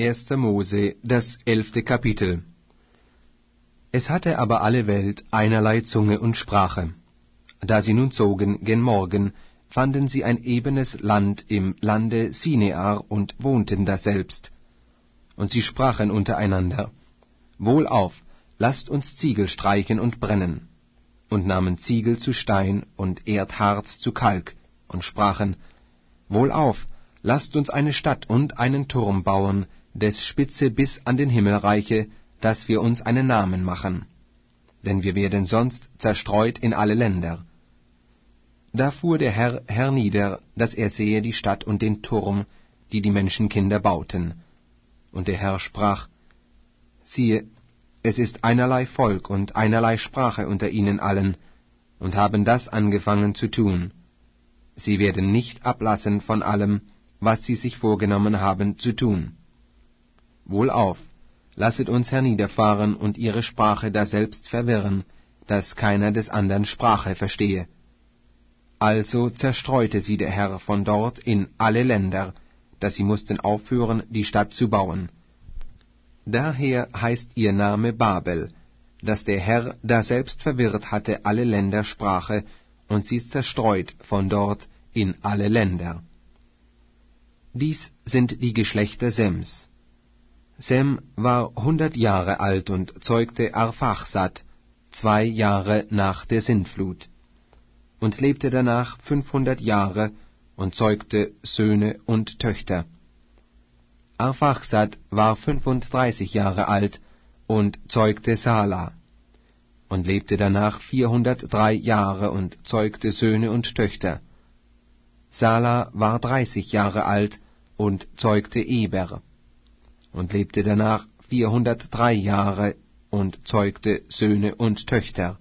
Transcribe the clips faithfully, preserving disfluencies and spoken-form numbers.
erster Mose, das elfte Kapitel. Es hatte aber alle Welt einerlei Zunge und Sprache. Da sie nun zogen gen Morgen, fanden sie ein ebenes Land im Lande Sinear und wohnten daselbst. Und sie sprachen untereinander: Wohlauf, lasst uns Ziegel streichen und brennen. Und nahmen Ziegel zu Stein und Erdharz zu Kalk, und sprachen: Wohlauf, lasst uns eine Stadt und einen Turm bauen, des Spitze bis an den Himmel reiche, dass wir uns einen Namen machen. Denn wir werden sonst zerstreut in alle Länder. Da fuhr der Herr hernieder, dass er sehe die Stadt und den Turm, die die Menschenkinder bauten. Und der Herr sprach: Siehe, es ist einerlei Volk und einerlei Sprache unter ihnen allen, und haben das angefangen zu tun. Sie werden nicht ablassen von allem, was sie sich vorgenommen haben zu tun. Wohlauf, lasset uns herniederfahren und ihre Sprache daselbst verwirren, dass keiner des andern Sprache verstehe. Also zerstreute sie der Herr von dort in alle Länder, dass sie mussten aufhören, die Stadt zu bauen. Daher heißt ihr Name Babel, dass der Herr daselbst verwirrt hatte alle Ländersprache, und sie zerstreut von dort in alle Länder. Dies sind die Geschlechter Sems. Sem war hundert Jahre alt und zeugte Arphaxad, zwei Jahre nach der Sintflut, und lebte danach fünfhundert Jahre und zeugte Söhne und Töchter. Arphaxad war fünfunddreißig Jahre alt und zeugte Sala, und lebte danach vierhundertdrei Jahre und zeugte Söhne und Töchter. Sala war dreißig Jahre alt und zeugte Eber, und lebte danach vierhundertdrei Jahre und zeugte Söhne und Töchter.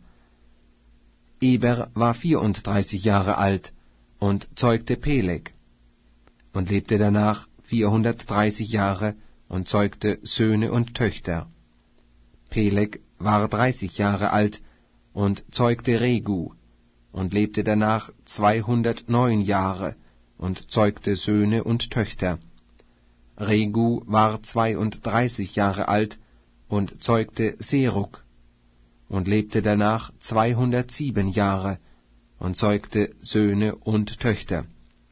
Eber war vierunddreißig Jahre alt und zeugte Peleg, und lebte danach vierhundertdreißig Jahre und zeugte Söhne und Töchter. Peleg war dreißig Jahre alt und zeugte Regu, und lebte danach zweihundertneun Jahre und zeugte Söhne und Töchter. Regu war zweiunddreißig Jahre alt und zeugte Serug, und lebte danach zweihundertsieben Jahre und zeugte Söhne und Töchter.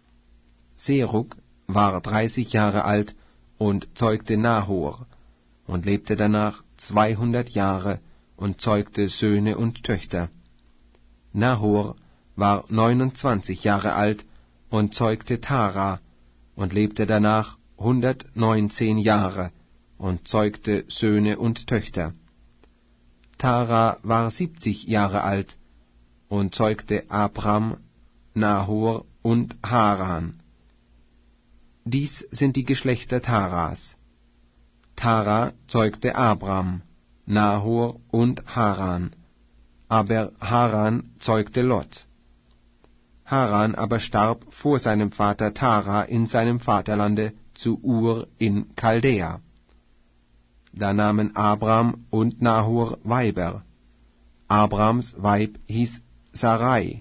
Serug war dreißig Jahre alt und zeugte Nahor, und lebte danach zweihundert Jahre und zeugte Söhne und Töchter. Nahor war neunundzwanzig Jahre alt und zeugte Tara, und lebte danach hundertneunzehn Jahre und zeugte Söhne und Töchter. Tara war siebzig Jahre alt und zeugte Abram, Nahor und Haran. Dies sind die Geschlechter Taras. Tara zeugte Abram, Nahor und Haran, aber Haran zeugte Lot. Haran aber starb vor seinem Vater Tara in seinem Vaterlande zu Ur in Chaldea. Da nahmen Abram und Nahor Weiber. Abrams Weib hieß Sarai,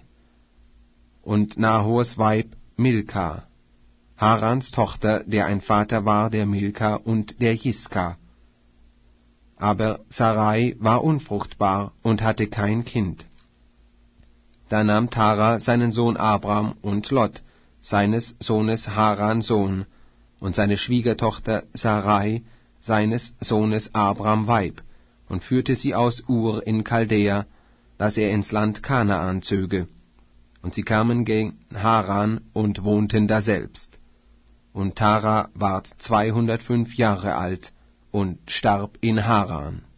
und Nahors Weib Milka, Harans Tochter, der ein Vater war der Milka und der Jiska. Aber Sarai war unfruchtbar und hatte kein Kind. Da nahm Tara seinen Sohn Abram und Lot, seines Sohnes Haran Sohn, und seine Schwiegertochter Sarai, seines Sohnes Abram Weib, und führte sie aus Ur in Chaldea, dass er ins Land Kanaan zöge. Und sie kamen gen Haran und wohnten daselbst. Und Tara ward zweihundertfünf Jahre alt und starb in Haran.